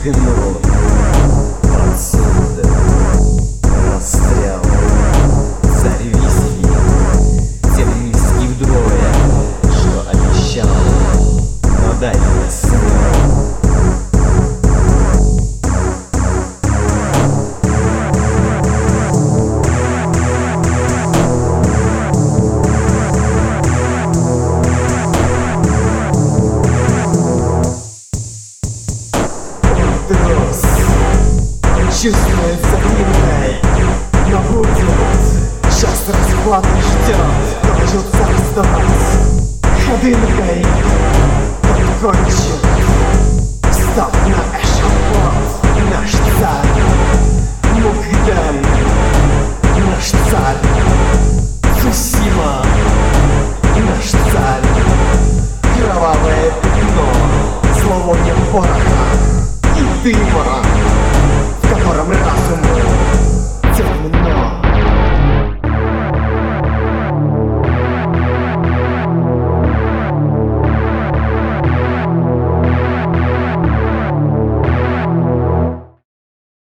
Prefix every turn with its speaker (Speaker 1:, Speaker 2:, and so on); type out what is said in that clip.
Speaker 1: взглянул отсюда, расстрел, царь виски, тем низкий вдвое, что обещал, но дай мне смело.
Speaker 2: Трос чувствует запинкой, но будет сейчас расплаты ждет, начал царствовать ходынкой, кончит, встав на эшафот, наш царь Мукден, наш царь Цусима, наш царь, кровавое пятно, зловоние пороха и дыма.